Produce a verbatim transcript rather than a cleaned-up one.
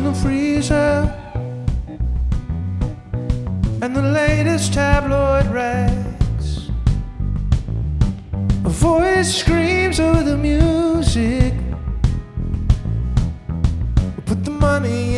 the freezer and the latest tabloid rags. A voice screams over the music. We put the money